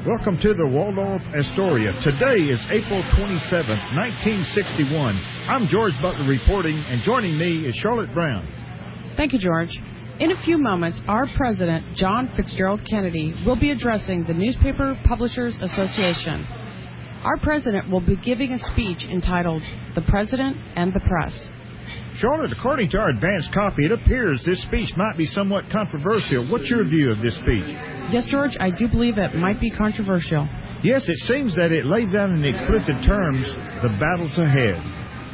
Welcome to the Waldorf Astoria. Today is April 27, 1961. I'm George Butler reporting, and joining me is Charlotte Brown. Thank you, George. In a few moments, our president, John Fitzgerald Kennedy, will be addressing the Newspaper Publishers Association. Our president will be giving a speech entitled, "The President and the Press." Charlotte, according to our advanced copy, it appears this speech might be somewhat controversial. What's your view of this speech? Yes, George, I do believe it might be controversial. Yes, it seems that it lays out in explicit terms the battles ahead.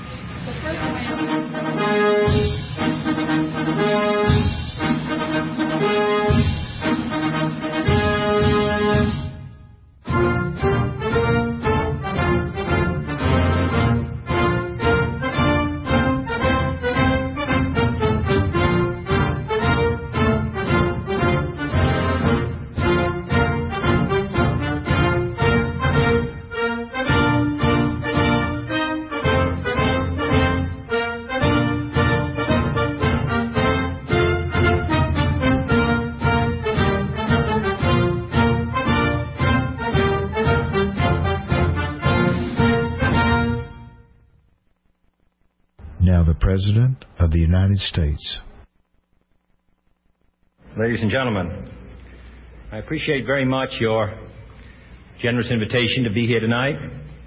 Now the President of the United States. Ladies and gentlemen, I appreciate very much your generous invitation to be here tonight.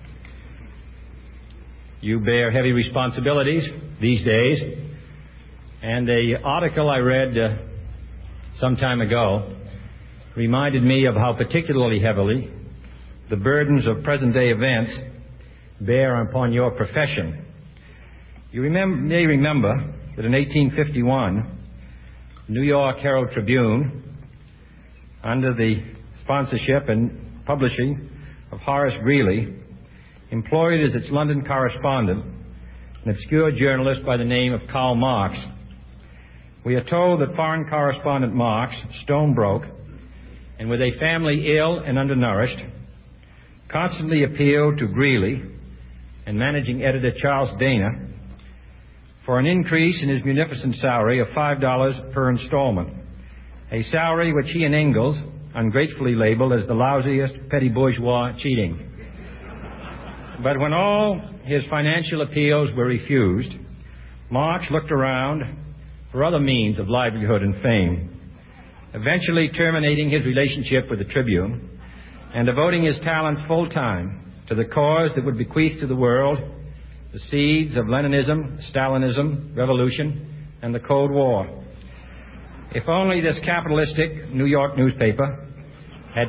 You bear heavy responsibilities these days, and the article I read some time ago reminded me of how particularly heavily the burdens of present-day events bear upon your profession. You may remember that in 1851, the New York Herald Tribune, under the sponsorship and publishing of Horace Greeley, employed as its London correspondent an obscure journalist by the name of Karl Marx. We are told that foreign correspondent Marx, stone broke, and with a family ill and undernourished, constantly appealed to Greeley and managing editor Charles Dana for an increase in his munificent salary of $5 per installment, a salary which he and Engels ungratefully labeled as the lousiest petty bourgeois cheating. But when all his financial appeals were refused, Marx looked around for other means of livelihood and fame, eventually terminating his relationship with the Tribune and devoting his talents full-time to the cause that would bequeath to the world the seeds of Leninism, Stalinism, revolution, and the Cold War. If only this capitalistic New York newspaper had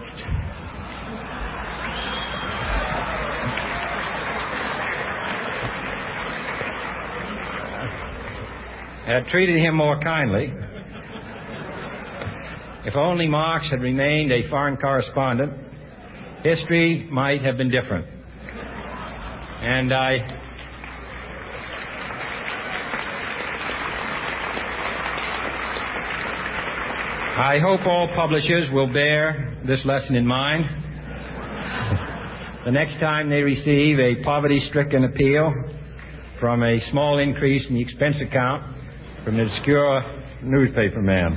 treated him more kindly, if only Marx had remained a foreign correspondent, history might have been different. And I hope all publishers will bear this lesson in mind the next time they receive a poverty-stricken appeal from a small increase in the expense account from an obscure newspaper man.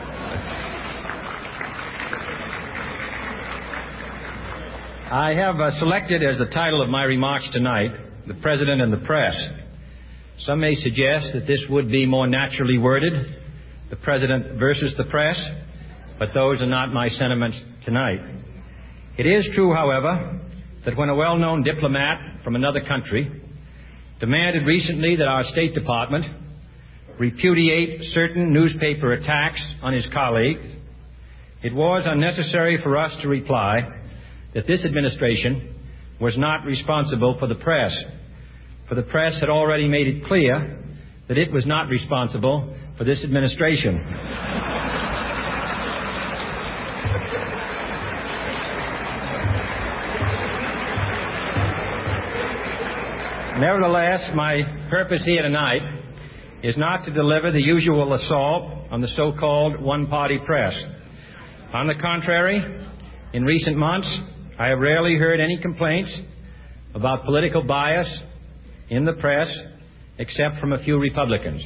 I have selected as the title of my remarks tonight, "The President and the Press." Some may suggest that this would be more naturally worded, "The President versus the Press," but those are not my sentiments tonight. It is true, however, that when a well-known diplomat from another country demanded recently that our State Department repudiate certain newspaper attacks on his colleagues, it was unnecessary for us to reply that this administration was not responsible for the press, for the press had already made it clear that it was not responsible for this administration. Nevertheless, my purpose here tonight is not to deliver the usual assault on the so-called one-party press. On the contrary, in recent months, I have rarely heard any complaints about political bias in the press except from a few Republicans.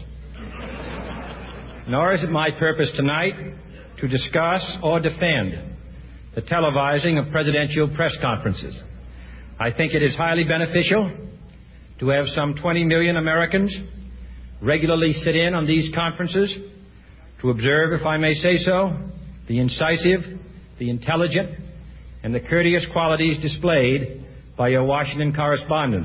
Nor is it my purpose tonight to discuss or defend the televising of presidential press conferences. I think it is highly beneficial to have some 20 million Americans regularly sit in on these conferences to observe, if I may say so, the incisive, the intelligent, and the courteous qualities displayed by your Washington correspondents.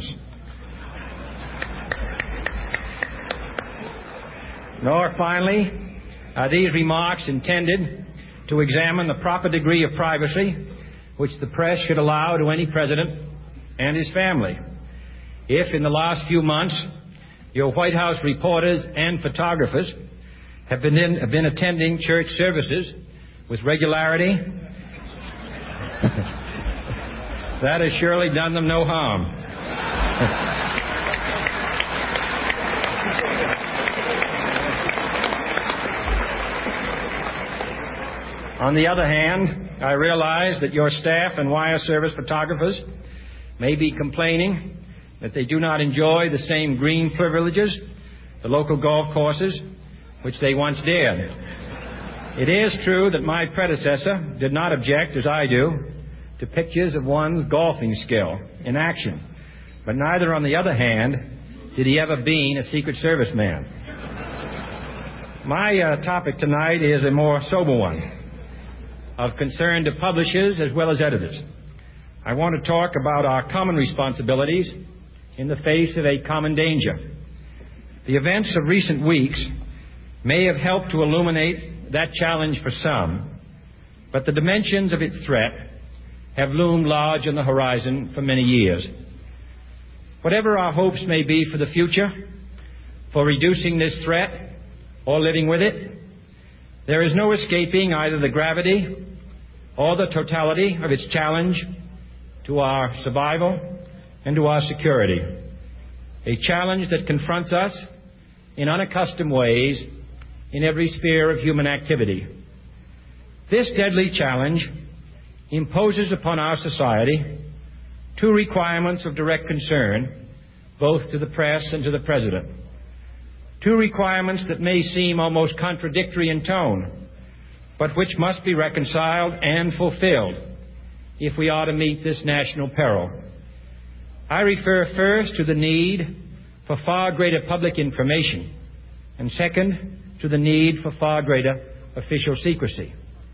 Nor, finally, are these remarks intended to examine the proper degree of privacy which the press should allow to any president and his family. If, in the last few months, your White House reporters and photographers have been attending church services with regularity, that has surely done them no harm. On the other hand, I realize that your staff and wire service photographers may be complaining that they do not enjoy the same green privileges, the local golf courses, which they once did. It is true that my predecessor did not object, as I do, to pictures of one's golfing skill in action. But neither, on the other hand, did he ever be a Secret Service man. My topic tonight is a more sober one, of concern to publishers as well as editors. I want to talk about our common responsibilities in the face of a common danger. The events of recent weeks may have helped to illuminate that challenge for some, but the dimensions of its threat have loomed large on the horizon for many years. Whatever our hopes may be for the future, for reducing this threat or living with it, there is no escaping either the gravity or the totality of its challenge to our survival and to our security. A challenge that confronts us in unaccustomed ways in every sphere of human activity. This deadly challenge imposes upon our society two requirements of direct concern, both to the press and to the President. Two requirements that may seem almost contradictory in tone, but which must be reconciled and fulfilled if we are to meet this national peril. I refer first to the need for far greater public information, and second, to the need for far greater official secrecy.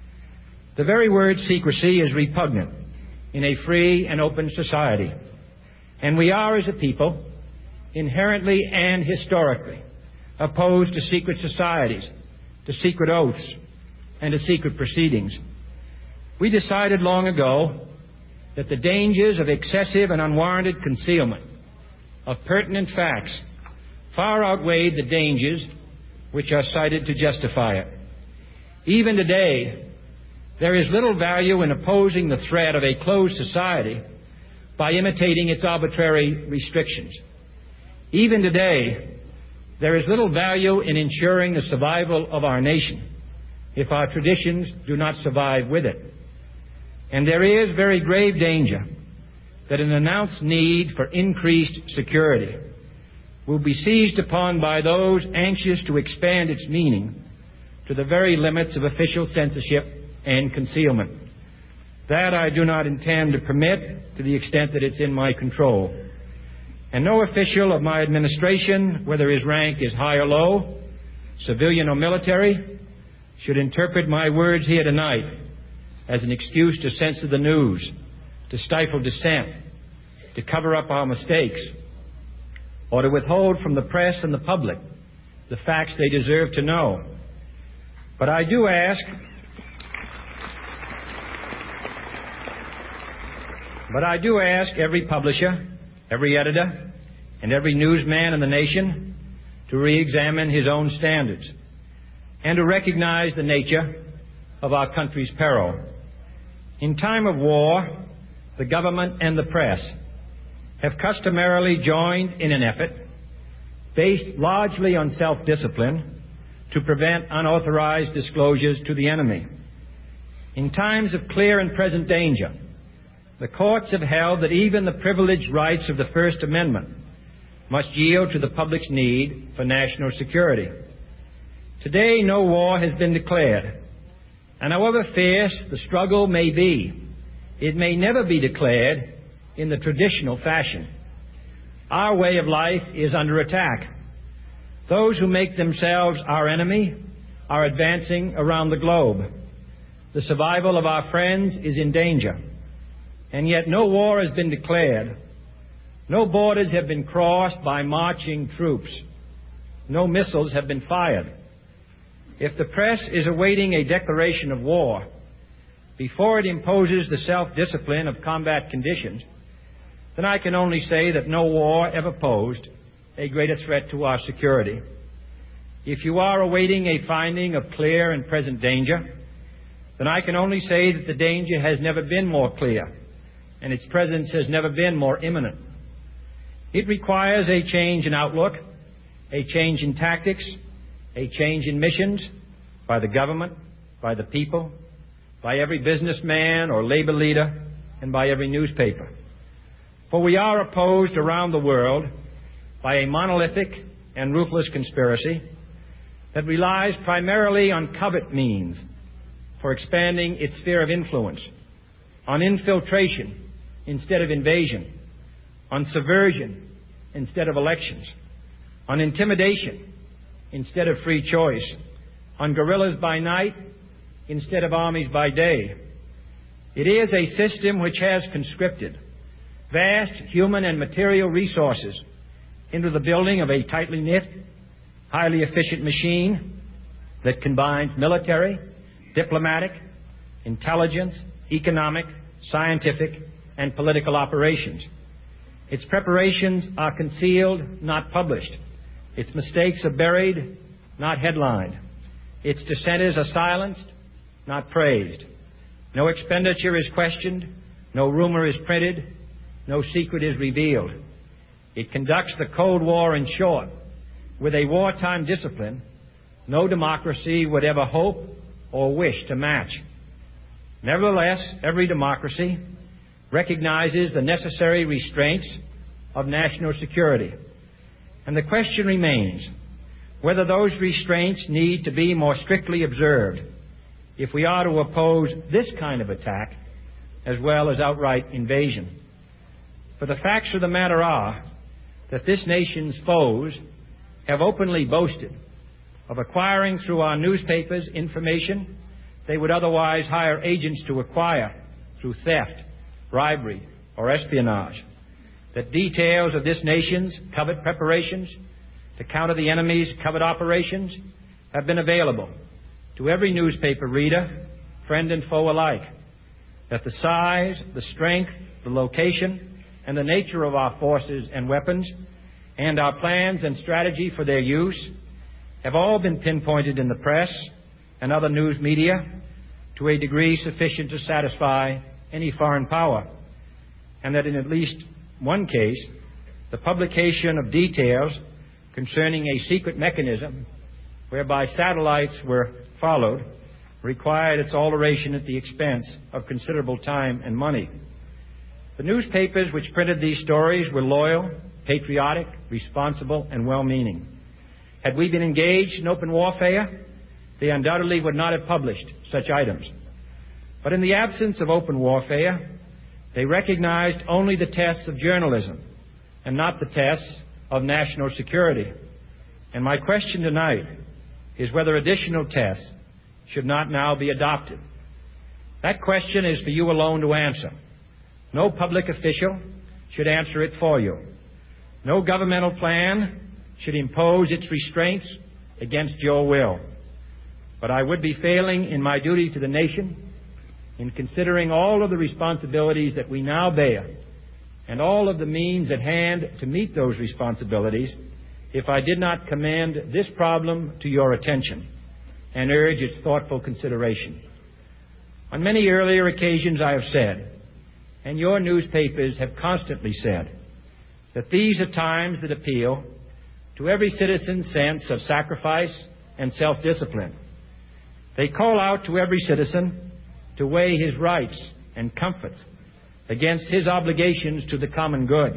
The very word secrecy is repugnant in a free and open society, and we are, as a people, inherently and historically opposed to secret societies, to secret oaths, and to secret proceedings. We decided long ago that the dangers of excessive and unwarranted concealment of pertinent facts far outweighed the dangers which are cited to justify it. Even today, there is little value in opposing the threat of a closed society by imitating its arbitrary restrictions. Even today, there is little value in ensuring the survival of our nation if our traditions do not survive with it. And there is very grave danger that an announced need for increased security will be seized upon by those anxious to expand its meaning to the very limits of official censorship and concealment. That I do not intend to permit to the extent that it's in my control. And no official of my administration, whether his rank is high or low, civilian or military, should interpret my words here tonight as an excuse to censor the news, to stifle dissent, to cover up our mistakes, or to withhold from the press and the public the facts they deserve to know. But I do ask every publisher, every editor, and every newsman in the nation to re-examine his own standards and to recognize the nature of our country's peril. In time of war, the government and the press have customarily joined in an effort based largely on self-discipline to prevent unauthorized disclosures to the enemy. In times of clear and present danger, the courts have held that even the privileged rights of the First Amendment must yield to the public's need for national security. Today, no war has been declared, And however fierce the struggle may be, it may never be declared in the traditional fashion. Our way of life is under attack. Those who make themselves our enemy are advancing around the globe. The survival of our friends is in danger. And yet no war has been declared. No borders have been crossed by marching troops. No missiles have been fired. If the press is awaiting a declaration of war before it imposes the self-discipline of combat conditions, then I can only say that no war ever posed a greater threat to our security. If you are awaiting a finding of clear and present danger, then I can only say that the danger has never been more clear, and its presence has never been more imminent. It requires a change in outlook, a change in tactics, a change in missions by the government, by the people, by every businessman or labor leader, and by every newspaper. For we are opposed around the world by a monolithic and ruthless conspiracy that relies primarily on covert means for expanding its sphere of influence, on infiltration instead of invasion, on subversion instead of elections, on intimidation instead of free choice, on guerrillas by night instead of armies by day. It is a system which has conscripted vast human and material resources into the building of a tightly knit, highly efficient machine that combines military, diplomatic, intelligence, economic, scientific, and political operations. Its preparations are concealed, not published. Its mistakes are buried, not headlined. Its dissenters are silenced, not praised. No expenditure is questioned, no rumor is printed, no secret is revealed. It conducts the Cold War, in short, with a wartime discipline no democracy would ever hope or wish to match. Nevertheless, every democracy recognizes the necessary restraints of national security. And the question remains whether those restraints need to be more strictly observed if we are to oppose this kind of attack as well as outright invasion. For the facts of the matter are that this nation's foes have openly boasted of acquiring through our newspapers information they would otherwise hire agents to acquire through theft, bribery, or espionage. That details of this nation's covert preparations to counter the enemy's covert operations have been available to every newspaper reader, friend and foe alike. That the size, the strength, the location, and the nature of our forces and weapons, and our plans and strategy for their use have all been pinpointed in the press and other news media to a degree sufficient to satisfy any foreign power, and that in at least one case, the publication of details concerning a secret mechanism whereby satellites were followed required its alteration at the expense of considerable time and money. The newspapers which printed these stories were loyal, patriotic, responsible, and well-meaning. Had we been engaged in open warfare, they undoubtedly would not have published such items. But in the absence of open warfare, they recognized only the tests of journalism and not the tests of national security. And my question tonight is whether additional tests should not now be adopted. That question is for you alone to answer. No public official should answer it for you. No governmental plan should impose its restraints against your will. But I would be failing in my duty to the nation in considering all of the responsibilities that we now bear and all of the means at hand to meet those responsibilities if I did not commend this problem to your attention and urge its thoughtful consideration. On many earlier occasions I have said, and your newspapers have constantly said, that these are times that appeal to every citizen's sense of sacrifice and self-discipline. They call out to every citizen to weigh his rights and comforts against his obligations to the common good.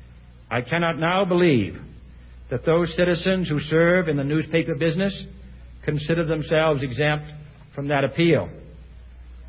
I cannot now believe that those citizens who serve in the newspaper business consider themselves exempt from that appeal.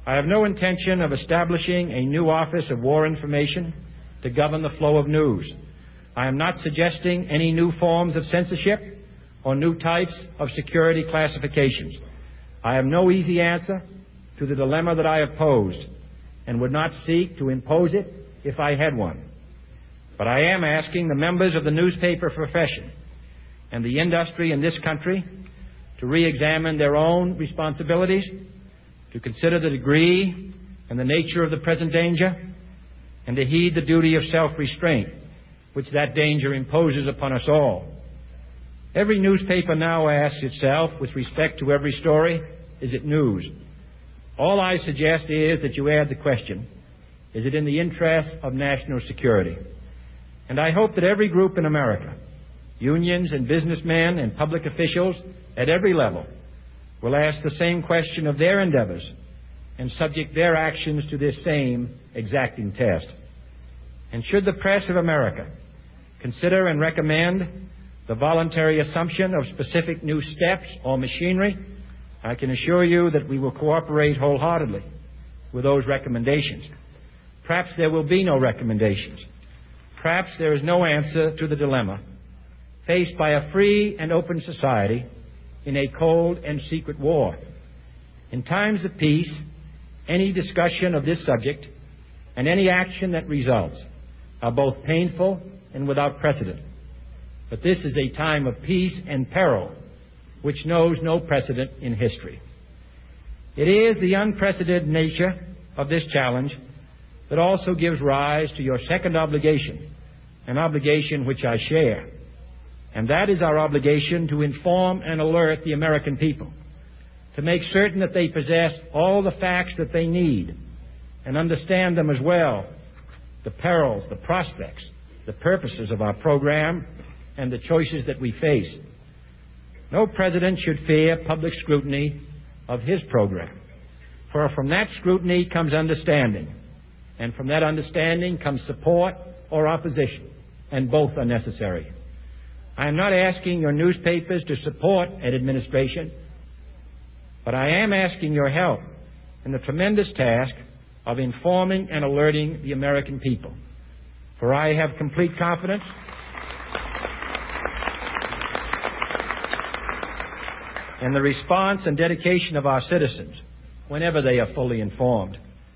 I have no intention of establishing a new Office of War Information to govern the flow of news. I am not suggesting any new forms of censorship or new types of security classifications. I have no easy answer to the dilemma that I have posed and would not seek to impose it if I had one. But I am asking the members of the newspaper profession and the industry in this country to re-examine their own responsibilities, to consider the degree and the nature of the present danger, and to heed the duty of self-restraint which that danger imposes upon us all. Every newspaper now asks itself, with respect to every story, is it news? All I suggest is that you add the question, is it in the interest of national security? And I hope that every group in America, unions and businessmen and public officials at every level, will ask the same question of their endeavors and subject their actions to this same exacting test. And should the press of America consider and recommend the voluntary assumption of specific new steps or machinery, I can assure you that we will cooperate wholeheartedly with those recommendations. Perhaps there will be no recommendations. Perhaps there is no answer to the dilemma faced by a free and open society in a cold and secret war. In times of peace, any discussion of this subject and any action that results are both painful and without precedent. But this is a time of peace and peril which knows no precedent in history. It is the unprecedented nature of this challenge that also gives rise to your second obligation, an obligation which I share. And that is our obligation to inform and alert the American people, to make certain that they possess all the facts that they need and understand them as well, the perils, the prospects, the purposes of our program, and the choices that we face. No president should fear public scrutiny of his program, for from that scrutiny comes understanding, and from that understanding comes support or opposition, and both are necessary. I am not asking your newspapers to support an administration, but I am asking your help in the tremendous task of informing and alerting the American people. For I have complete confidence in the response and dedication of our citizens whenever they are fully informed.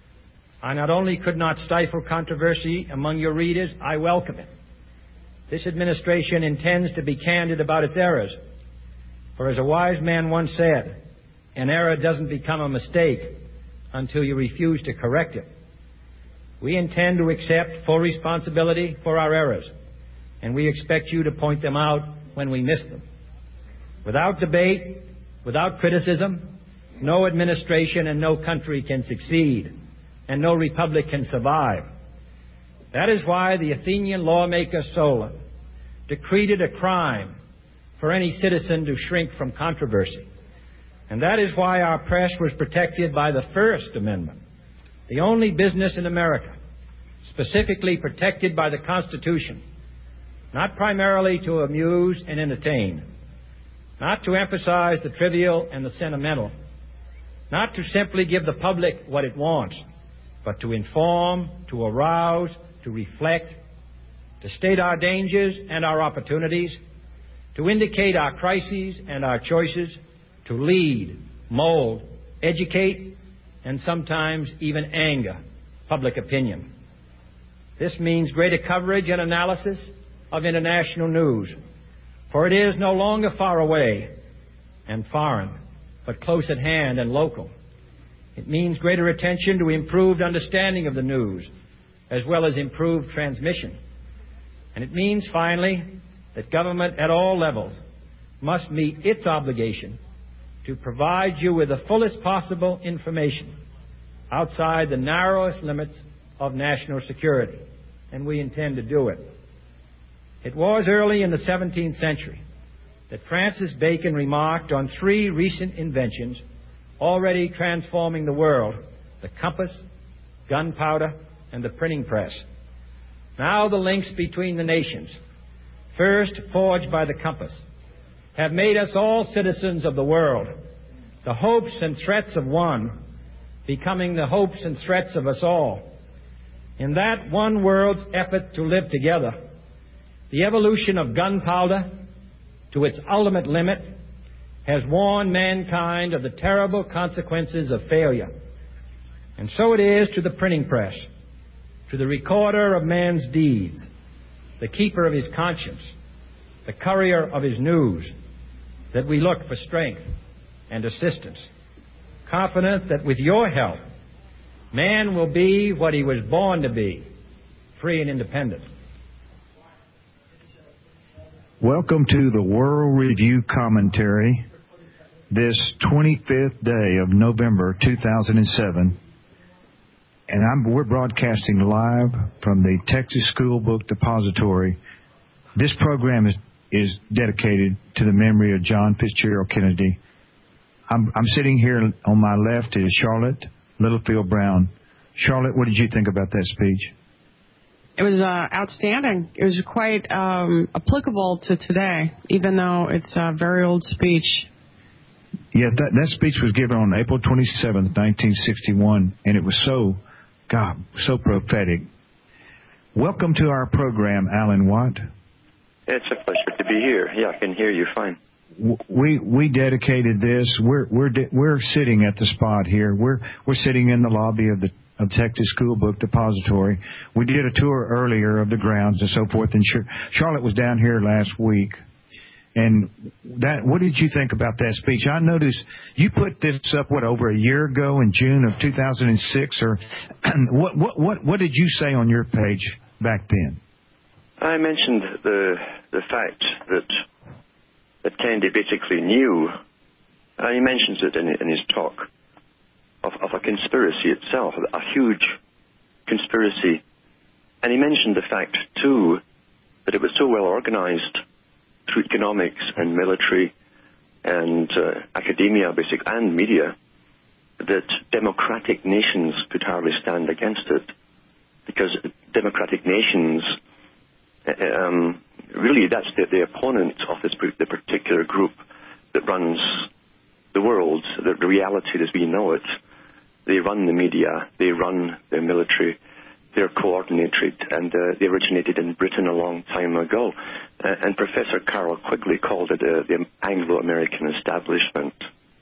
I not only could not stifle controversy among your readers, I welcome it. This administration intends to be candid about its errors. For as a wise man once said, an error doesn't become a mistake until you refuse to correct it. We intend to accept full responsibility for our errors, and we expect you to point them out when we miss them. Without debate, without criticism, no administration and no country can succeed, and no republic can survive. That is why the Athenian lawmaker Solon decreed it a crime for any citizen to shrink from controversy. And that is why our press was protected by the First Amendment, the only business in America specifically protected by the Constitution, not primarily to amuse and entertain, not to emphasize the trivial and the sentimental, not to simply give the public what it wants, but to inform, to arouse, to reflect, to state our dangers and our opportunities, to indicate our crises and our choices, to lead, mold, educate, and sometimes even anger public opinion. This means greater coverage and analysis of international news, for it is no longer far away and foreign, but close at hand and local. It means greater attention to improved understanding of the news, as well as improved transmission. And it means, finally, that government at all levels must meet its obligation to provide you with the fullest possible information outside the narrowest limits of national security, and we intend to do it. It was early in the 17th century that Francis Bacon remarked on three recent inventions already transforming the world: the compass, gunpowder, and the printing press. Now the links between the nations, first forged by the compass, have made us all citizens of the world. The hopes and threats of one becoming the hopes and threats of us all. In that one world's effort to live together, the evolution of gunpowder to its ultimate limit has warned mankind of the terrible consequences of failure. And so it is to the printing press, to the recorder of man's deeds, the keeper of his conscience, the courier of his news, that we look for strength and assistance, confident that with your help, man will be what he was born to be, free and independent. Welcome to the World Review Commentary, this 25th day of November 2007. And we're broadcasting live from the Texas School Book Depository. This program is dedicated to the memory of John Fitzgerald Kennedy. I'm sitting here on my left is Charlotte Littlefield Brown. Charlotte, what did you think about that speech? It was outstanding. It was quite applicable to today, even though it's a very old speech. Yes, that speech was given on April 27th, 1961, and it was so prophetic. Welcome to our program, Alan Watt. It's a pleasure to be here. Yeah, I can hear you fine. We dedicated this. We're sitting at the spot here. We're sitting in the lobby of Texas School Book Depository. We did a tour earlier of the grounds and so forth. And Charlotte was down here last week. And what did you think about that speech? I noticed you put this up over a year ago in June of 2006. Or what did you say on your page back then? I mentioned the fact that Kennedy basically knew, and he mentions it in his talk, of a conspiracy itself, a huge conspiracy. And he mentioned the fact, too, that it was so well organized through economics and military and academia, and media, that democratic nations could hardly stand against it. Because democratic nations, really that's the opponent of the particular group that runs the world, the reality as we know it. They run the media, they run the military, they're coordinated, and they originated in Britain a long time ago. And Professor Carroll Quigley called it the Anglo-American establishment.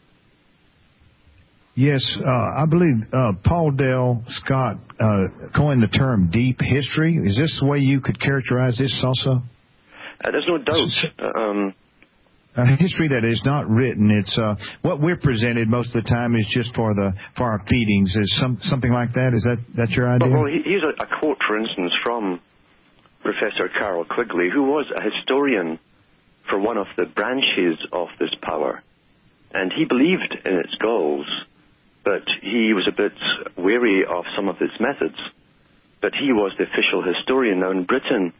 Yes, I believe Paul Dale Scott coined the term deep history. Is this the way you could characterize this also? There's no doubt. A history that is not written. It's what we're presented most of the time is just for our feedings. Is something like that? Is that your idea? Well, here's a quote, for instance, from Professor Carroll Quigley, who was a historian for one of the branches of this power, and he believed in its goals, but he was a bit wary of some of its methods. But he was the official historian. Now in Britain,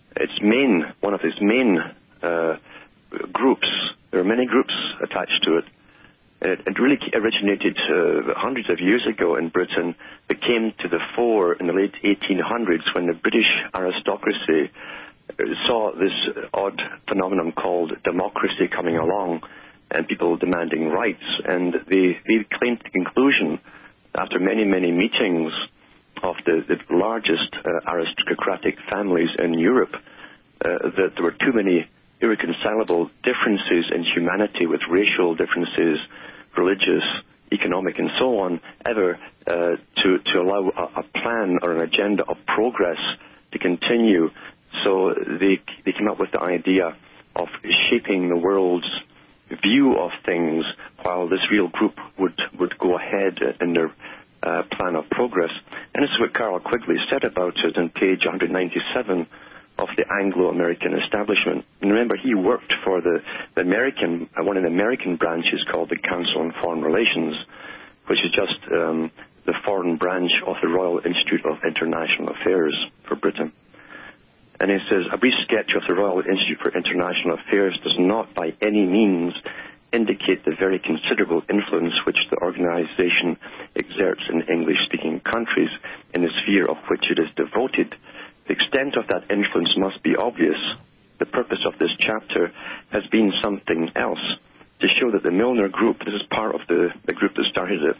one of its main groups, there are many groups attached to it. It really originated hundreds of years ago in Britain, but came to the fore in the late 1800s when the British aristocracy saw this odd phenomenon called democracy coming along and people demanding rights. And they came to the conclusion, after many, many meetings of the largest aristocratic families in Europe, that there were too many irreconcilable differences in humanity with racial differences, religious, economic, and so on, ever to allow a plan or an agenda of progress to continue. So they came up with the idea of shaping the world's view of things while this real group would go ahead in their plan of progress. And this is what Carroll Quigley said about it on page 197 of the Anglo-American establishment. And remember, he worked for the American, one of the American branches called the Council on Foreign Relations, which is just the foreign branch of the Royal Institute of International Affairs for Britain. And he says, a brief sketch of the Royal Institute for International Affairs does not by any means indicate the very considerable influence which the organization exerts in English-speaking countries in the sphere of which it is devoted. The extent of that influence must be obvious. The purpose of this chapter has been something else, to show that the Milner Group, this is part of the group that started it,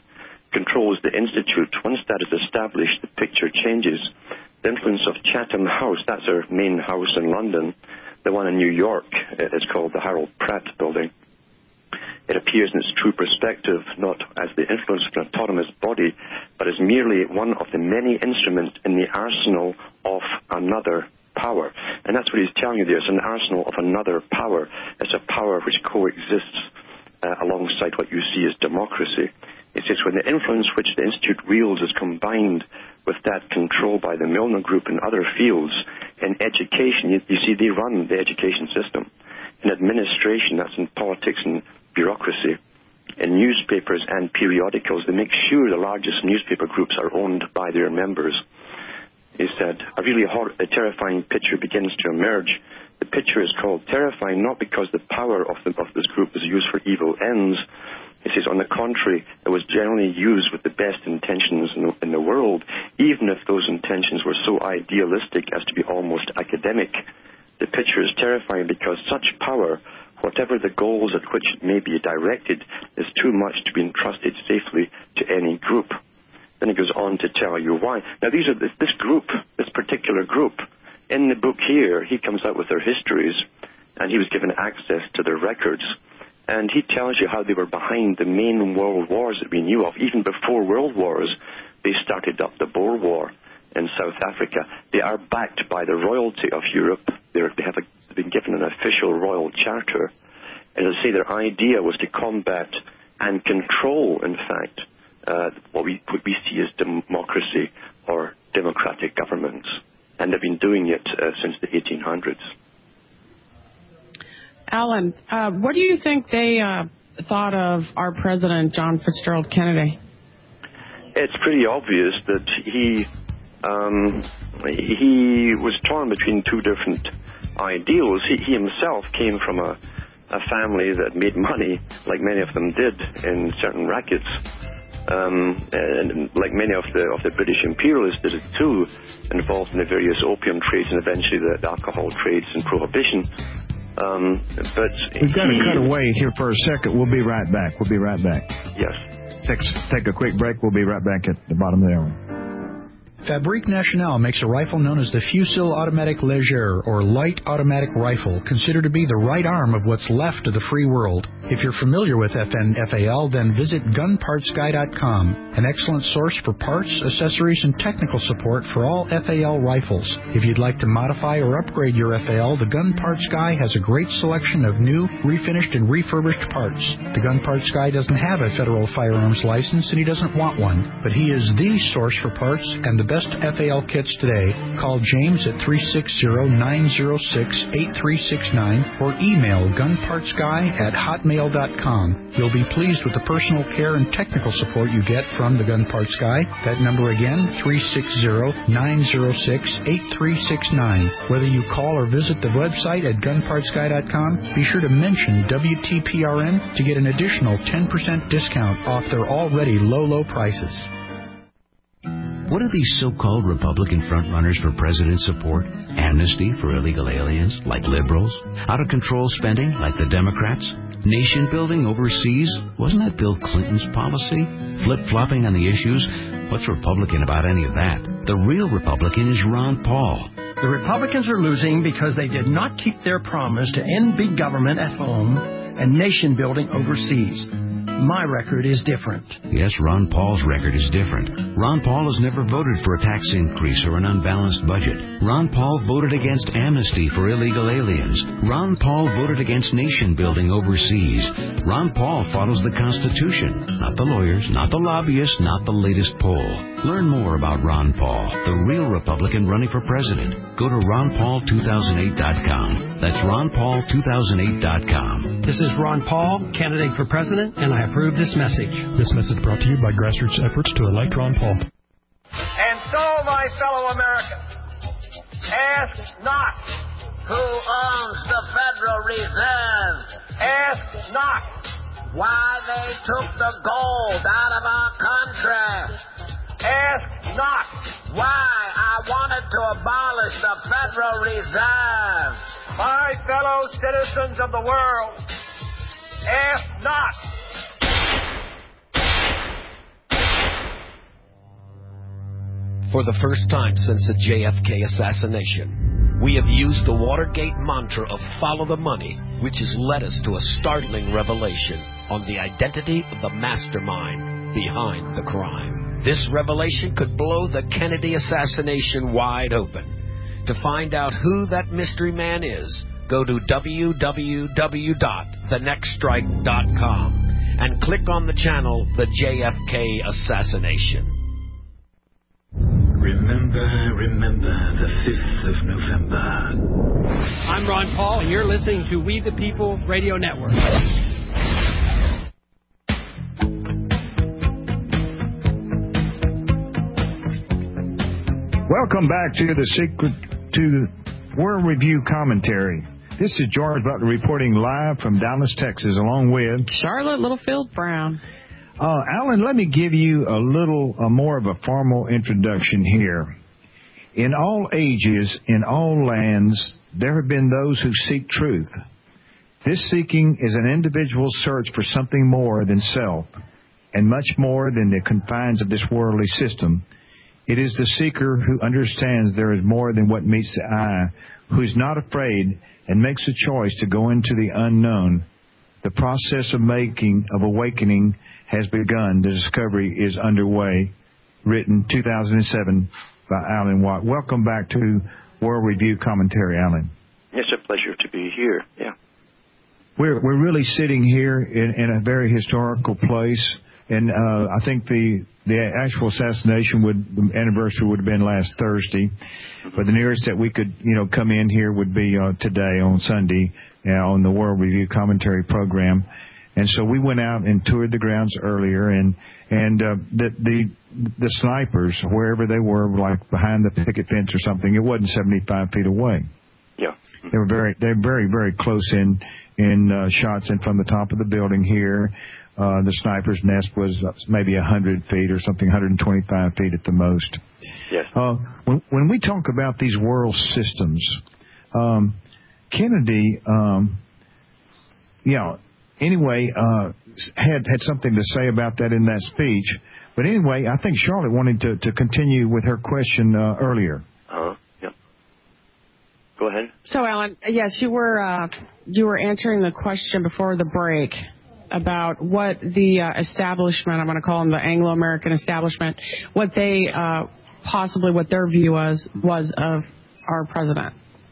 controls the Institute. Once that is established, the picture changes. The influence of Chatham House, that's our main house in London. The one in New York is called the Harold Pratt Building. It appears in its true perspective, not as the influence of an autonomous body, but as merely one of the many instruments in the arsenal of another power. And that's what he's telling you there. It's an arsenal of another power. It's a power which coexists alongside what you see as democracy. It says when the influence which the Institute wields is combined with that control by the Milner Group in other fields, in education, you see they run the education system. In administration, that's in politics and bureaucracy. In newspapers and periodicals, they make sure the largest newspaper groups are owned by their members. He said, a really terrifying picture begins to emerge. The picture is called terrifying not because the power of this group is used for evil ends. He says, on the contrary, it was generally used with the best intentions in the world, even if those intentions were so idealistic as to be almost academic. The picture is terrifying because such power, whatever the goals at which it may be directed, is too much to be entrusted safely to any group. Then he goes on to tell you why. Now, this group, this particular group, in the book here, he comes out with their histories, and he was given access to their records. And he tells you how they were behind the main world wars that we knew of. Even before world wars, they started up the Boer War in South Africa. They are backed by the royalty of Europe. They've been given an official royal charter. And as I say, their idea was to combat and control, in fact, what we see as democracy or democratic governments. And they've been doing it since the 1800s. Alan, what do you think they thought of our president, John Fitzgerald Kennedy? It's pretty obvious that he was torn between two different ideals. He himself came from a family that made money, like many of them did, in certain rackets. And like many of the British imperialists did it too, involved in the various opium trades and eventually the alcohol trades and prohibition. But we've got to cut away here for a second. We'll be right back. Yes. Take a quick break. We'll be right back at the bottom of the hour. Fabrique Nationale makes a rifle known as the Fusil Automatique Léger, or light automatic rifle, considered to be the right arm of what's left of the free world. If you're familiar with FNFAL, then visit gunpartsguy.com, an excellent source for parts, accessories, and technical support for all FAL rifles. If you'd like to modify or upgrade your FAL, the Gun Parts Guy has a great selection of new, refinished, and refurbished parts. The Gun Parts Guy doesn't have a federal firearms license, and he doesn't want one, but he is the source for parts and the best FAL kits today. Call James at 360-906-8369 or email gunpartsguy@hotmail.com. You'll be pleased with the personal care and technical support you get from the Gun Parts Guy. That number again, 360-906-8369. Whether you call or visit the website at gunpartsguy.com, be sure to mention WTPRN to get an additional 10% discount off their already low prices. What do these so-called Republican frontrunners for president support? Amnesty for illegal aliens, like liberals? Out-of-control spending, like the Democrats? Nation-building overseas? Wasn't that Bill Clinton's policy? Flip-flopping on the issues? What's Republican about any of that? The real Republican is Ron Paul. The Republicans are losing because they did not keep their promise to end big government at home and nation-building overseas. My record is different. Yes, Ron Paul's record is different. Ron Paul has never voted for a tax increase or an unbalanced budget. Ron Paul voted against amnesty for illegal aliens. Ron Paul voted against nation-building overseas. Ron Paul follows the Constitution, not the lawyers, not the lobbyists, not the latest poll. Learn more about Ron Paul, the real Republican running for president. Go to ronpaul2008.com. That's ronpaul2008.com. This is Ron Paul, candidate for president, and I approve this message. This message brought to you by grassroots efforts to elect Ron Paul. And so, my fellow Americans, ask not who owns the Federal Reserve. Ask not why they took the gold out of our country. Ask not why I wanted to abolish the Federal Reserve. My fellow citizens of the world, ask not For the first time since the JFK assassination, we have used the Watergate mantra of follow the money, which has led us to a startling revelation on the identity of the mastermind behind the crime. This revelation could blow the Kennedy assassination wide open. To find out who that mystery man is, go to www.thenextstrike.com and click on the channel The JFK Assassination. Remember the 5th of November. I'm Ron Paul, and you're listening to We the People Radio Network. Welcome back to the Secret to World Review Commentary. This is George Butler reporting live from Dallas, Texas, along with Charlotte Littlefield Brown. Alan, let me give you a little more of a formal introduction here. In all ages, in all lands, there have been those who seek truth. This seeking is an individual search for something more than self, and much more than the confines of this worldly system. It is the seeker who understands there is more than what meets the eye, who is not afraid and makes a choice to go into the unknown. The process of awakening has begun. The discovery is underway. Written 2007 by Alan Watt. Welcome back to World Review Commentary, Alan. It's a pleasure to be here. Yeah. We're really sitting here in a very historical place, and I think the actual assassination anniversary would have been last Thursday, but the nearest that we could come in here would be today on Sunday on the World Review Commentary program. And so we went out and toured the grounds earlier, and the snipers, wherever they were, like behind the picket fence or something, it wasn't 75 feet away. Yeah. They're very, very close in shots, and from the top of the building here, the sniper's nest was maybe 100 feet or something, 125 feet at the most. Yes. When we talk about these world systems, Kennedy, anyway, had something to say about that in that speech. But anyway, I think Charlotte wanted to continue with her question earlier. Yeah. Go ahead. So, Alan, yes, you were answering the question before the break about what the establishment, I'm going to call them the Anglo-American establishment, what they what their view was of our president.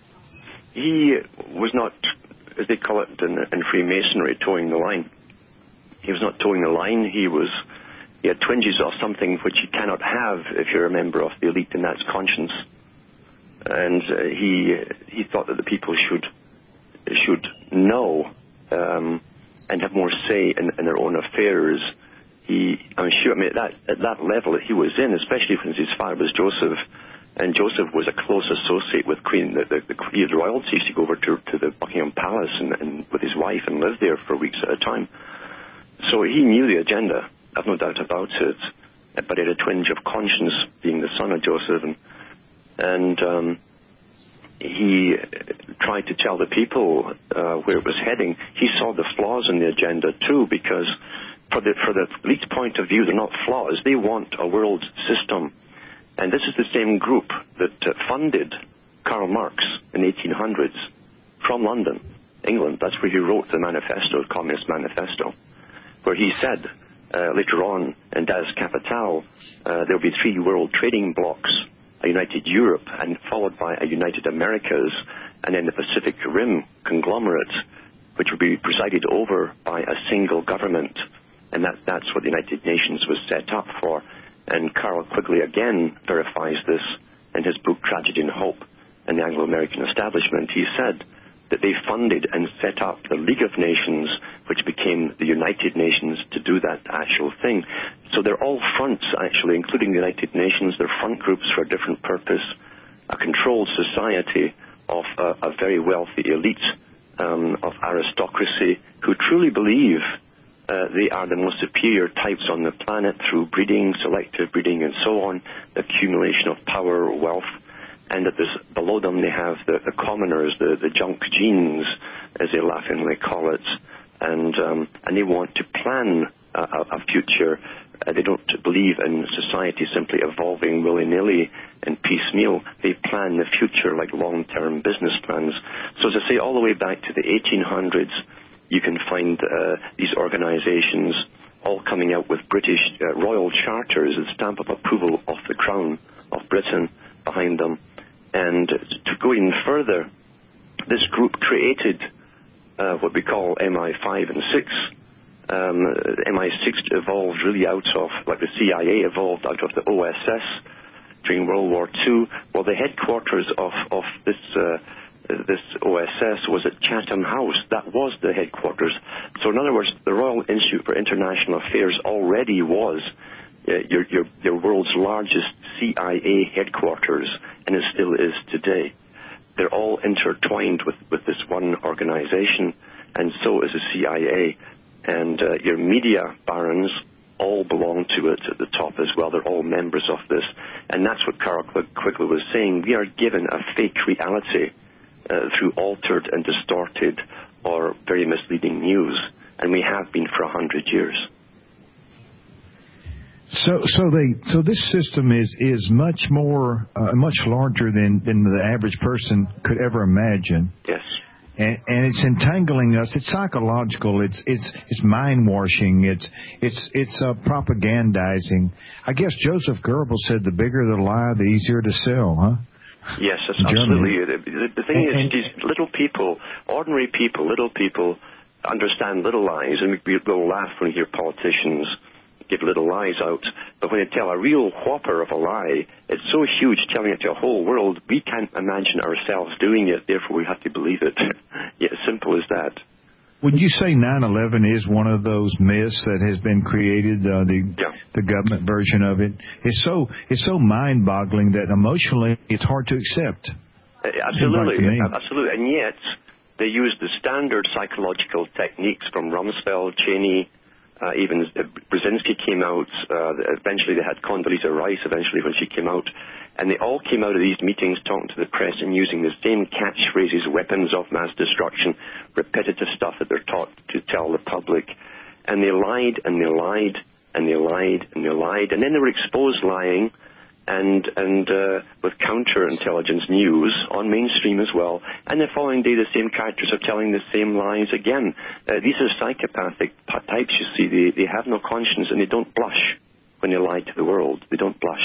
He was not, as they call it in Freemasonry, towing the line. He was not towing the line. He had twinges of something which you cannot have if you're a member of the elite, and that's conscience. And he thought that the people should know and have more say in their own affairs. At that level that he was in, especially when his father was Joseph, and Joseph was a close associate with Queen. The royalty used to go over to the Buckingham Palace and with his wife and live there for weeks at a time. So he knew the agenda. I've no doubt about it. But he had a twinge of conscience, being the son of Joseph, and he tried to tell the people where it was heading. He saw the flaws in the agenda too, because for the elite point of view, they're not flaws. They want a world system. And this is the same group that funded Karl Marx in the 1800s from London, England. That's where he wrote the manifesto, the Communist Manifesto, where he said later on in Das Kapital, there'll be 3 world trading blocks, a united Europe, and followed by a united Americas, and then the Pacific Rim conglomerate, which would be presided over by a single government. And that's what the United Nations was set up for. And Carroll Quigley again verifies this in his book Tragedy and Hope and the Anglo-American Establishment. He said that they funded and set up the League of Nations, which became the United Nations, to do that actual thing. So they're all fronts, actually, including the United Nations. They're front groups for a different purpose, a controlled society of a very wealthy elite of aristocracy who truly believe they are the most superior types on the planet through breeding, selective breeding, and so on, the accumulation of power, wealth, and that below them they have the commoners, the junk genes, as they laughingly call it, and they want to plan a future They don't believe in society simply evolving willy-nilly and piecemeal. They plan the future like long-term business plans. So as I say, all the way back to the 1800s, you can find these organizations all coming out with British royal charters and stamp of approval of the Crown of Britain behind them. And to go even further, this group created what we call MI5 and 6. MI6 evolved really out of, like the CIA evolved out of the OSS during World War II. Well, the headquarters of this OSS was at Chatham House. That was the headquarters. So in other words, the Royal Institute for International Affairs already was your world's largest CIA headquarters, and it still is today. They're all intertwined with this one organization, and so is the CIA. And your media barons all belong to it at the top as well. They're all members of this. And that's what Carroll Quigley was saying. We are given a fake reality through altered and distorted or very misleading news, and we have been for 100 years. So this system is much more, much larger than the average person could ever imagine. Yes. And it's entangling us. It's psychological. It's mind washing. It's propagandizing. I guess Joseph Goebbels said, "The bigger the lie, the easier to sell." Huh? Yes, absolutely. The thing is, these little people, ordinary people, little people, understand little lies, and we'll laugh when we hear politicians give little lies out. But when they tell a real whopper of a lie, it's so huge, telling it to a whole world, we can't imagine ourselves doing it, therefore we have to believe it. Yeah, as simple as that. Would you say 9/11 is one of those myths that has been created, the government version of it? It's so mind-boggling that emotionally it's hard to accept. Absolutely, absolutely. And yet they use the standard psychological techniques from Rumsfeld, Cheney, even Brzezinski came out. Eventually they had Condoleezza Rice eventually when she came out. And they all came out of these meetings talking to the press and using the same catchphrases, weapons of mass destruction, repetitive stuff that they're taught to tell the public. And they lied and they lied and they lied and they lied. And then they were exposed lying and with counterintelligence news on mainstream as well. And the following day the same characters are telling the same lies again. These are psychopathic types, you see. They have no conscience and they don't blush when they lie to the world. They don't blush.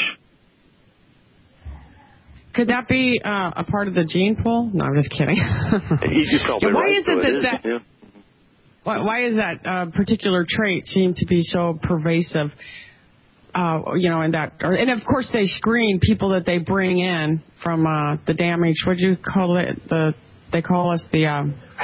Could that be a part of the gene pool? No, I'm just kidding. You're probably why right. Is it why is that particular trait seem to be so pervasive? And of course they screen people that they bring in from the damage. What do you call it? They call us the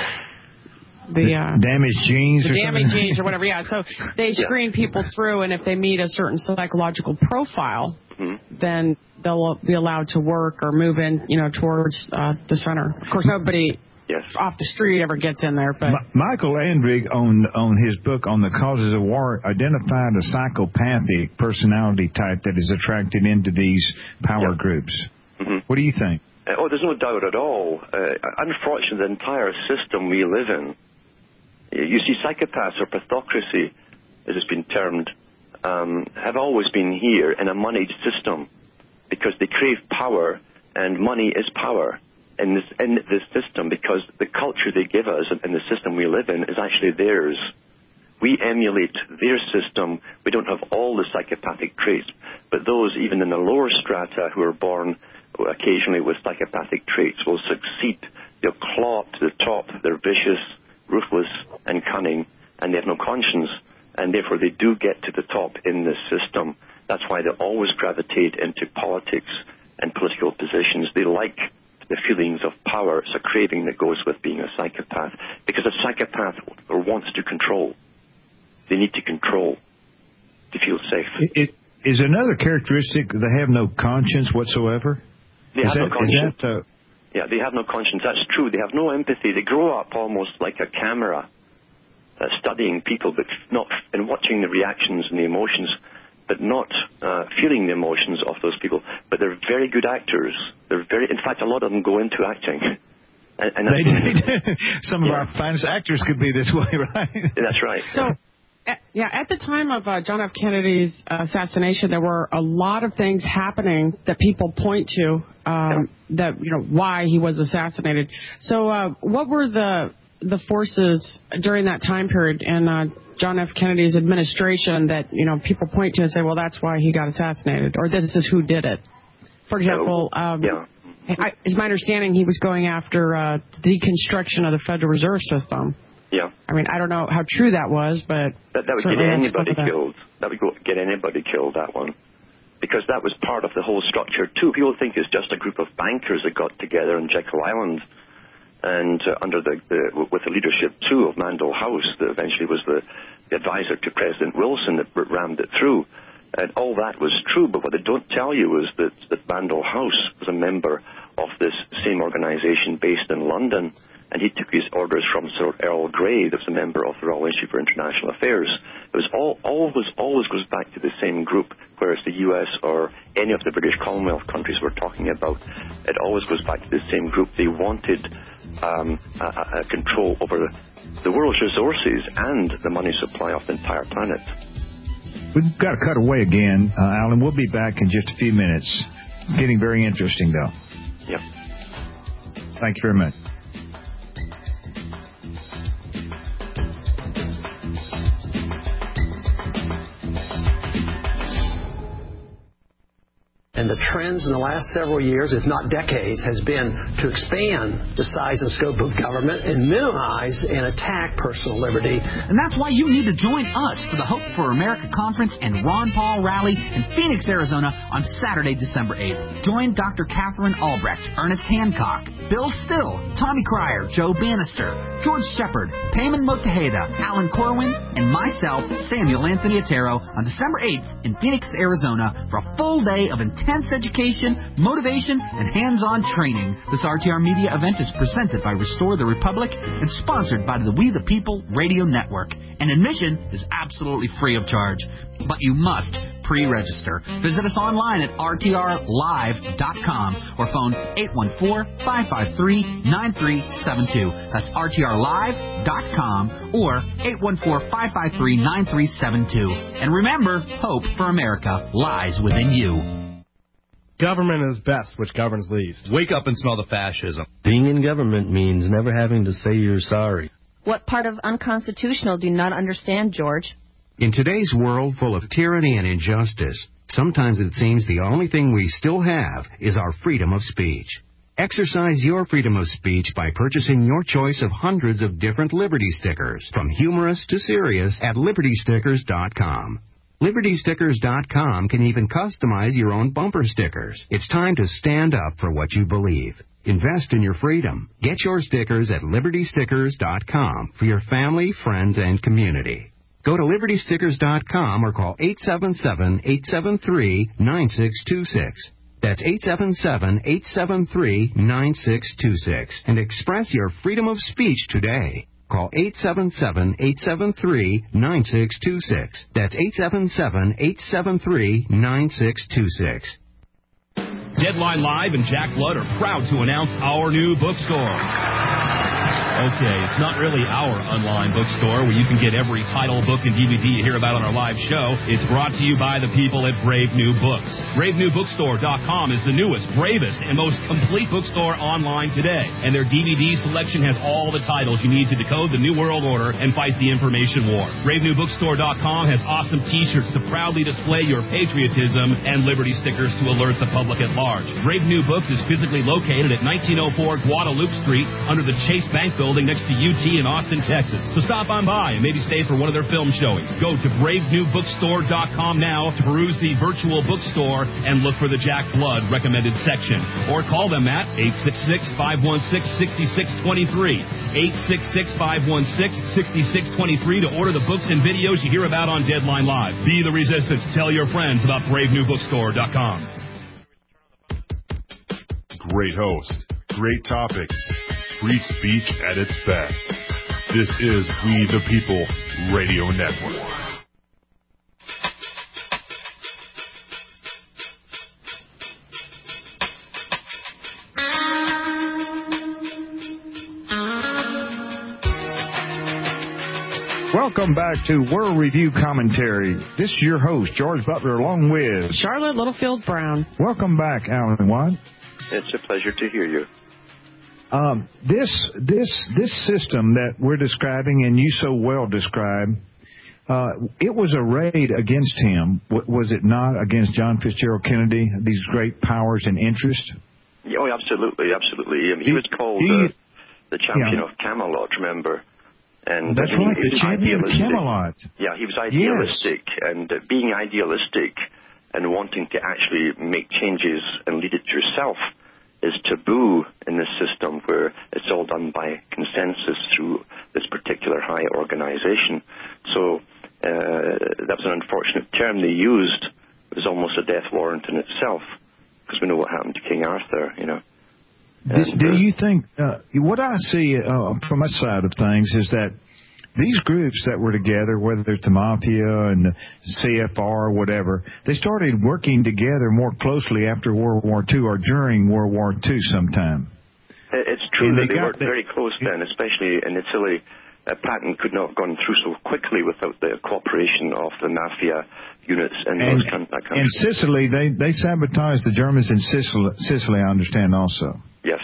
damaged genes. The damaged genes or whatever. Yeah. So they screen people through, and if they meet a certain psychological profile, then they'll be allowed to work or move in, towards the center. Of course, nobody off the street ever gets in there. But Michael Andrig, on his book On the Causes of War, identified a psychopathic personality type that is attracted into these power groups. What do you think? There's no doubt at all. Unfortunately, the entire system we live in, you see, psychopaths or pathocracy, as it's been termed, have always been here in a moneyed system because they crave power, and money is power in this system because the culture they give us and the system we live in is actually theirs. We emulate their system. We don't have all the psychopathic traits, but those even in the lower strata who are born occasionally with psychopathic traits will succeed. They'll claw up to the top. They're vicious, ruthless, and cunning, and they have no conscience, and therefore they do get to the top in this system. That's why they always gravitate into politics and political positions. They like the feelings of power. It's a craving that goes with being a psychopath, because a psychopath wants to control. They need to control to feel safe. It is another characteristic that they have no conscience whatsoever. They have no conscience. They have no conscience. That's true. They have no empathy. They grow up almost like a camera, studying people, but not and watching the reactions and the emotions, but not feeling the emotions of those people. But they're very good actors. In fact, a lot of them go into acting. And some of our finest actors could be this way, right? That's right. So At the time of John F. Kennedy's assassination, there were a lot of things happening that people point to that why he was assassinated. So, what were the forces during that time period in John F. Kennedy's administration that people point to and say, well, that's why he got assassinated, or this is who did it? For example, it's my understanding he was going after deconstruction of the Federal Reserve System. Yeah. I mean, I don't know how true that was, but that would get anybody killed. That would get anybody killed, that one. Because that was part of the whole structure, too. People think it's just a group of bankers that got together in Jekyll Island and under with the leadership, too, of Mandel House, that eventually was the advisor to President Wilson that rammed it through. And all that was true, but what they don't tell you is that Mandel House was a member of this same organization based in London, and he took his orders from Sir Earl Grey, that was a member of the Royal Institute for International Affairs. It was always goes back to the same group, whereas the U.S. or any of the British Commonwealth countries we're talking about, it always goes back to the same group. They wanted a control over the world's resources and the money supply of the entire planet. We've got to cut away again, Alan. We'll be back in just a few minutes. It's getting very interesting, though. Yep. Thank you very much. And the trends in the last several years, if not decades, has been to expand the size and scope of government and minimize and attack personal liberty. And that's why you need to join us for the Hope for America Conference and Ron Paul rally in Phoenix, Arizona on Saturday, December 8th. Join Dr. Catherine Albrecht, Ernest Hancock, Bill Still, Tommy Cryer, Joe Bannister, George Shepard, Payman Motaheda, Alan Corwin, and myself, Samuel Anthony Otero, on December 8th in Phoenix, Arizona for a full day of intense education, motivation, and hands-on training. This RTR Media event is presented by Restore the Republic and sponsored by the We the People Radio Network. And admission is absolutely free of charge, but you must pre-register. Visit us online at rtrlive.com or phone 814-553-9372. That's rtrlive.com or 814-553-9372. And remember, hope for America lies within you. Government is best, which governs least. Wake up and smell the fascism. Being in government means never having to say you're sorry. What part of unconstitutional do you not understand, George? In today's world full of tyranny and injustice, sometimes it seems the only thing we still have is our freedom of speech. Exercise your freedom of speech by purchasing your choice of hundreds of different Liberty stickers, from humorous to serious, at LibertyStickers.com. LibertyStickers.com can even customize your own bumper stickers. It's time to stand up for what you believe. Invest in your freedom. Get your stickers at LibertyStickers.com for your family, friends, and community. Go to LibertyStickers.com or call 877-873-9626. That's 877-873-9626 and express your freedom of speech today. Call 877-873-9626. That's 877-873-9626. Deadline Live and Jack Blood are proud to announce our new bookstore. Okay, it's not really our online bookstore where you can get every title, book, and DVD you hear about on our live show. It's brought to you by the people at Brave New Books. BraveNewBookstore.com is the newest, bravest, and most complete bookstore online today. And their DVD selection has all the titles you need to decode the New World Order and fight the information war. BraveNewBookstore.com has awesome t-shirts to proudly display your patriotism and Liberty stickers to alert the public at large. Brave New Books is physically located at 1904 Guadalupe Street under the Chase Bank Building next to UT in Austin, Texas. So stop on by and maybe stay for one of their film showings. Go to BraveNewBookstore.com now to peruse the virtual bookstore and look for the Jack Blood recommended section. Or call them at 866-516-6623. 866-516-6623 to order the books and videos you hear about on Deadline Live. Be the resistance. Tell your friends about BraveNewBookstore.com. Great host, great topics, free speech at its best. This is We the People Radio Network. Welcome back to World Review Commentary. This is your host, George Butler, along with Charlotte Littlefield Brown. Welcome back, Alan Watt. It's a pleasure to hear you. This system that we're describing, and you so well describe, it was a raid against him, was it not, against John Fitzgerald Kennedy, these great powers and interests? Oh, absolutely. He was called the champion of Camelot, remember? And that's right, the champion of Camelot. Yeah, he was idealistic, and being idealistic and wanting to actually make changes and lead it yourself is taboo in this system where it's all done by consensus through this particular high organization. So that was an unfortunate term they used. It was almost a death warrant in itself, because we know what happened to King Arthur, you know. Do you think, what I see from my side of things is that these groups that were together, whether it's the Mafia and the CFR or whatever, they started working together more closely after World War II or during World War II sometime. It's true that they worked very close then, especially in Italy. Patton could not have gone through so quickly without the cooperation of the Mafia units in those countries. In Sicily, they sabotaged the Germans in Sicily, I understand also. Yes.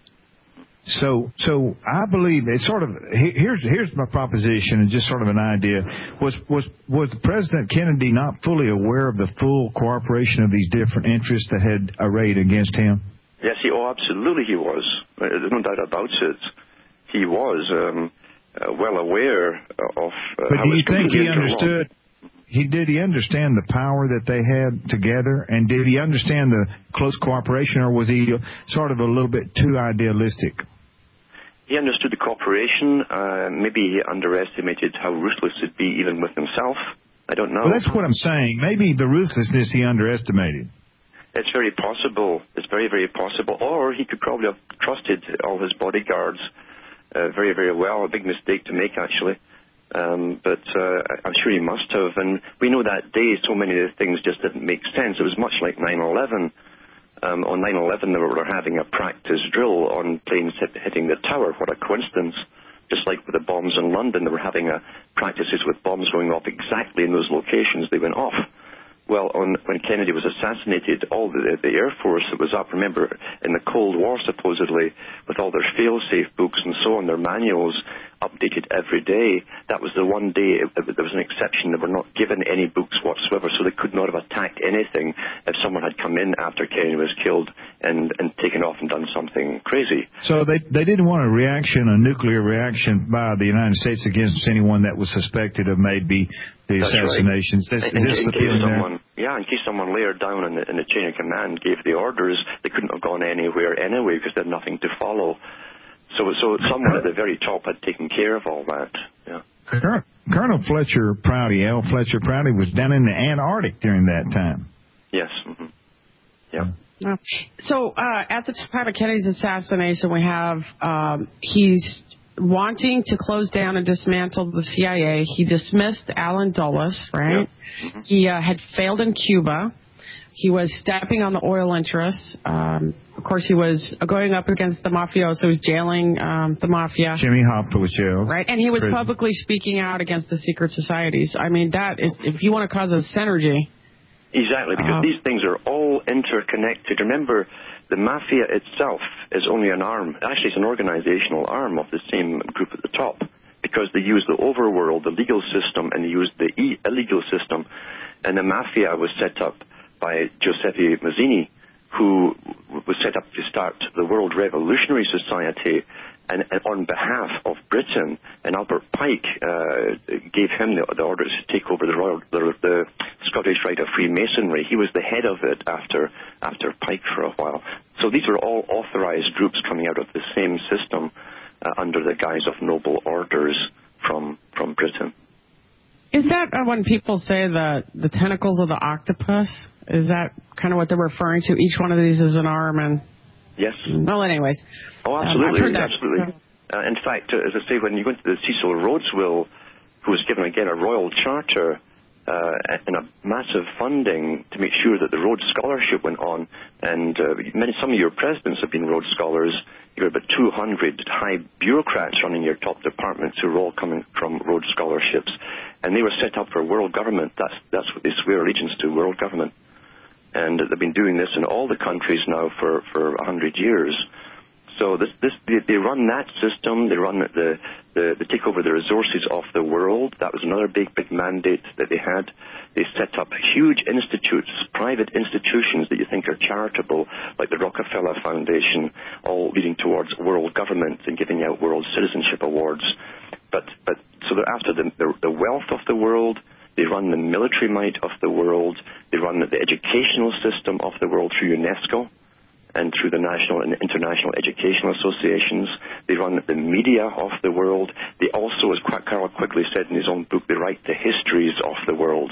So I believe it's sort of, here's my proposition and just sort of an idea. Was President Kennedy not fully aware of the full cooperation of these different interests that had arrayed against him? Yes, absolutely he was. There's no doubt about it. He was well aware of but do you think he understood? Did he understand the power that they had together, and did he understand the close cooperation, or was he sort of a little bit too idealistic? He understood the cooperation. Maybe he underestimated how ruthless it'd be even with himself. I don't know. Well, that's what I'm saying. Maybe the ruthlessness he underestimated. It's very possible. It's very, very possible. Or he could probably have trusted all his bodyguards very, very well. A big mistake to make, actually. But I'm sure he must have. And we know that day so many of the things just didn't make sense. It was much like 9/11. On 9/11, they were having a practice drill on planes hitting the tower. What a coincidence. Just like with the bombs in London, they were having practices with bombs going off exactly in those locations they went off. Well, when Kennedy was assassinated, all the Air Force that was up, remember, in the Cold War, supposedly, with all their fail-safe books and so on, their manuals updated every day. That was the one day there was an exception. They were not given any books whatsoever, so they could not have attacked anything if someone had come in after Kennedy was killed and taken off and done something crazy. So they didn't want a nuclear reaction by the United States against anyone that was suspected of maybe the assassinations. Right. In case someone later down in the chain of command gave the orders, they couldn't have gone anywhere anyway because they had nothing to follow. So someone at the very top had taken care of all that. Yeah. Colonel Fletcher Prouty, L. Fletcher Prouty, was down in the Antarctic during that time. Yes. Mm-hmm. Yeah. So at the time of Kennedy's assassination, we have he's wanting to close down and dismantle the CIA. He dismissed Allen Dulles, right? Yeah. Mm-hmm. He had failed in Cuba. He was stepping on the oil interests. Of course, he was going up against the mafioso. He was jailing the mafia. Jimmy Hoffa was jailed. Right, and he was publicly speaking out against the secret societies. I mean, that is, if you want to cause a synergy. Exactly, because these things are all interconnected. Remember, the mafia itself is only an arm. Actually, it's an organizational arm of the same group at the top, because they use the overworld, the legal system, and they use the illegal system. And the mafia was set up by Giuseppe Mazzini, who was set up to start the World Revolutionary Society, and on behalf of Britain. And Albert Pike gave him the orders to take over the Scottish Rite of Freemasonry. He was the head of it after Pike for a while. So these are all authorized groups coming out of the same system under the guise of noble orders from Britain. Is that when people say the tentacles of the octopus? Is that kind of what they're referring to? Each one of these is an arm and... Yes. Well, anyways. Oh, absolutely. I've heard that, absolutely. So. In fact, as I say, when you go into the Cecil Rhodes will, who was given, again, a royal charter and a massive funding to make sure that the Rhodes Scholarship went on, and some of your presidents have been Rhodes Scholars. You're about 200 high bureaucrats running your top departments who are all coming from Rhodes Rhodes scholarships, and they were set up for world government. That's what they swear allegiance to, world government. And they've been doing this in all the countries now for 100 years. So they run that system. They run they take over the resources of the world. That was another big mandate that they had. They set up huge institutes, private institutions that you think are charitable, like the Rockefeller Foundation, all leading towards world government and giving out world citizenship awards. But so they're after the wealth of the world. They run the military might of the world. They run the educational system of the world through UNESCO and through the national and international educational associations. They run the media of the world. They also, as Carroll Quigley said in his own book, they write the histories of the world.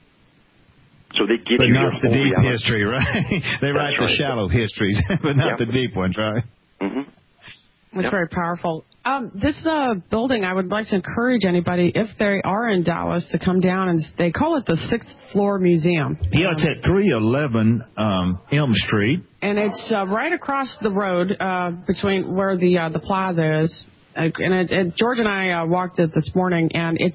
So they give you not your the whole deep reality. history, right? They write the shallow histories, but not the deep ones, right? Mm-hmm. It's very powerful. This building, I would like to encourage anybody, if they are in Dallas, to come down, and they call it the 6th Floor Museum. Yeah, it's at 311 Elm Street. And it's right across the road between where the plaza is. And George and I walked it this morning, and in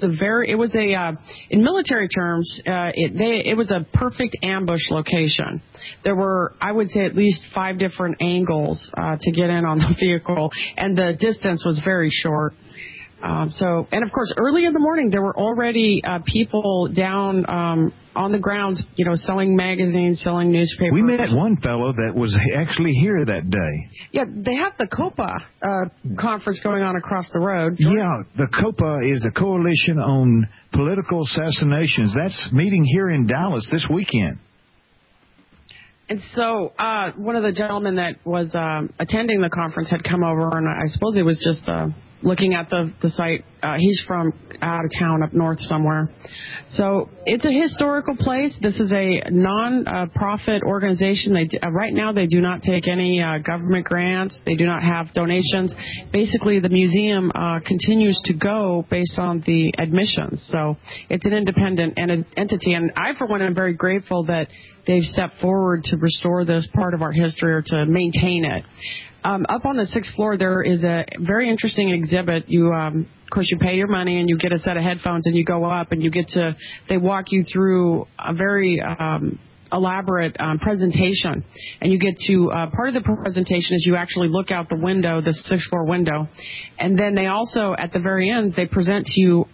military terms, it was a perfect ambush location. There were, I would say, at least 5 different angles to get in on the vehicle, and the distance was very short. And of course, early in the morning, there were already people down on the grounds, selling magazines, selling newspapers. We met one fellow that was actually here that day. Yeah, they have the COPA conference going on across the road. Yeah, the COPA is the Coalition on Political Assassinations. That's meeting here in Dallas this weekend. And so one of the gentlemen that was attending the conference had come over, and I suppose he was just looking at the site. He's from out of town up north somewhere. So it's a historical place. This is a non-profit organization. Right now they do not take any government grants. They do not have donations. Basically, the museum continues to go based on the admissions. So it's an independent entity. And I, for one, am very grateful that they've stepped forward to restore this part of our history or to maintain it. Up on the 6th floor, there is a very interesting exhibit. Of course, you pay your money and you get a set of headphones and you go up and they walk you through a very elaborate presentation. And you get to, part of the presentation is you actually look out the window, the 6th floor window. And then they also, at the very end, they present to you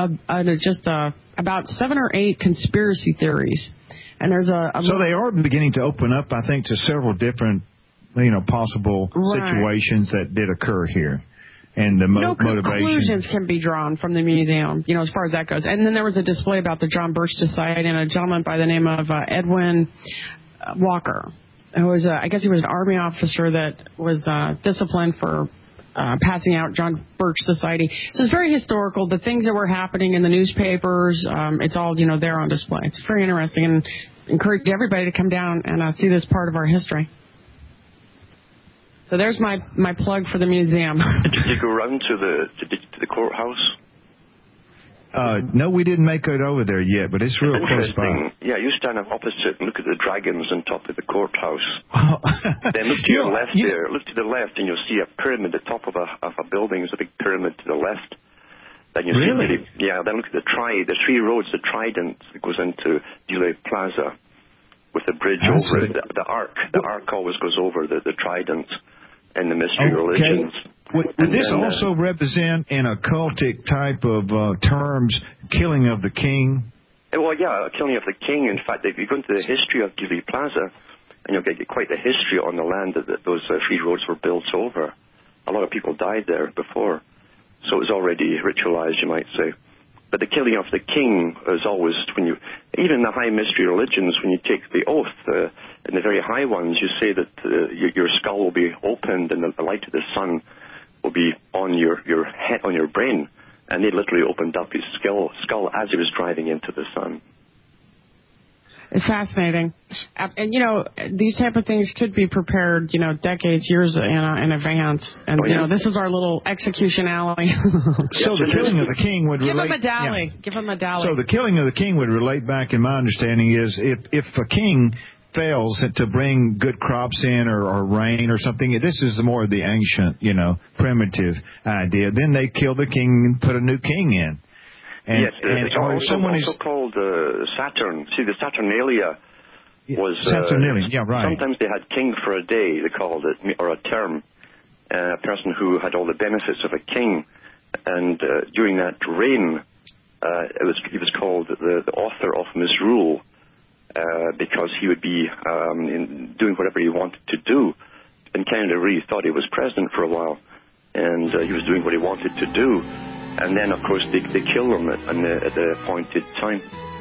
about 7 or 8 conspiracy theories. And there's so they are beginning to open up, I think, to several different possible situations that did occur here, and the motivation. Conclusions can be drawn from the museum, as far as that goes. And then there was a display about the John Birch Society and a gentleman by the name of Edwin Walker, who was, I guess he was an Army officer that was disciplined for passing out John Birch Society. So it's very historical. The things that were happening in the newspapers, it's all, there on display. It's very interesting, and encourage everybody to come down and see this part of our history. So there's my plug for the museum. Did you go around to the courthouse? No, we didn't make it over there yet, but it's real close by. Yeah, you stand up opposite and look at the dragons on top of the courthouse. Then look to your left there. Look to the left, and you'll see a pyramid at the top of a building. There's a big pyramid to the left. Then you see then look at the 3 roads, the trident that goes into Dealey Plaza with the bridge over it. The arc always goes over the trident. And the mystery religions. Would this also represent in occultic type of terms, killing of the king? Well, yeah, killing of the king. In fact, if you go into the history of Dealey Plaza, and you'll get quite the history on the land that those 3 roads were built over. A lot of people died there before, so it was already ritualized, you might say. But the killing of the king is always, even in the high mystery religions, when you take the oath, in the very high ones, you say that your skull will be opened and the light of the sun will be on your head, on your brain. And they literally opened up his skull as he was driving into the sun. It's fascinating. And, these type of things could be prepared, decades, years in advance. And, this is our little execution alley. So the killing of the king would relate... Give him a dally. So the killing of the king would relate back, in my understanding, is if a king fails to bring good crops in or rain or something, this is more of the ancient, primitive idea. Then they kill the king and put a new king in. And, yes, it's also called Saturn. See, the Saturnalia was... Saturnalia, yeah, right. Sometimes they had king for a day, they called it, or a term. A person who had all the benefits of a king. And during that reign, he was called the author of misrule, because he would be doing whatever he wanted to do. And Canada really thought he was president for a while, and he was doing what he wanted to do. And then, of course, they kill him at the appointed time.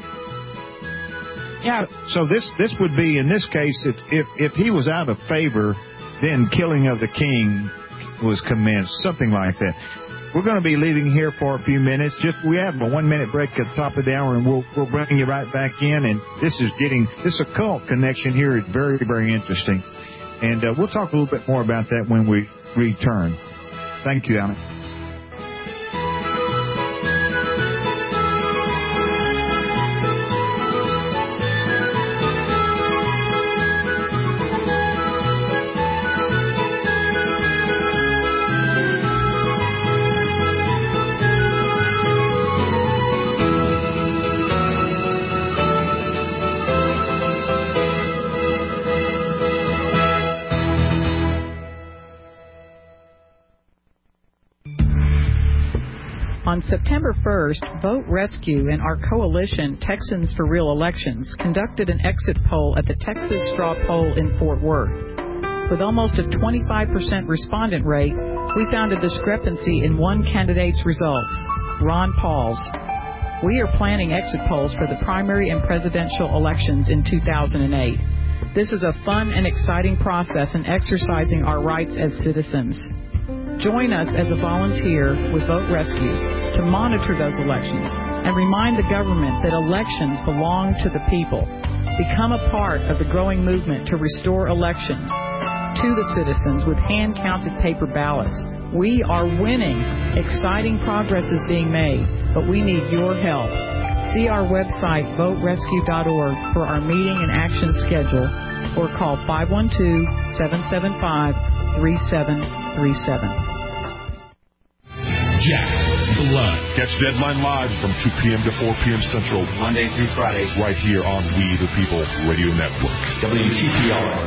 Yeah. So this would be, in this case, if he was out of favor, then killing of the king was commenced, something like that. We're going to be leaving here for a few minutes. We have a 1-minute break at the top of the hour, and we'll bring you right back in. And this occult connection here is very, very interesting. And we'll talk a little bit more about that when we return. Thank you, Alan. On September 1st, Vote Rescue and our coalition, Texans for Real Elections, conducted an exit poll at the Texas Straw Poll in Fort Worth. With almost a 25% respondent rate, we found a discrepancy in one candidate's results, Ron Paul's. We are planning exit polls for the primary and presidential elections in 2008. This is a fun and exciting process in exercising our rights as citizens. Join us as a volunteer with Vote Rescue to monitor those elections and remind the government that elections belong to the people. Become a part of the growing movement to restore elections to the citizens with hand-counted paper ballots. We are winning. Exciting progress is being made, but we need your help. See our website, voterescue.org, for our meeting and action schedule, or call 512-775-3737. Jack Blood. Catch Deadline live from 2 p.m. to 4 p.m. Central, Monday through Friday, right here on We the People Radio Network. WTPR.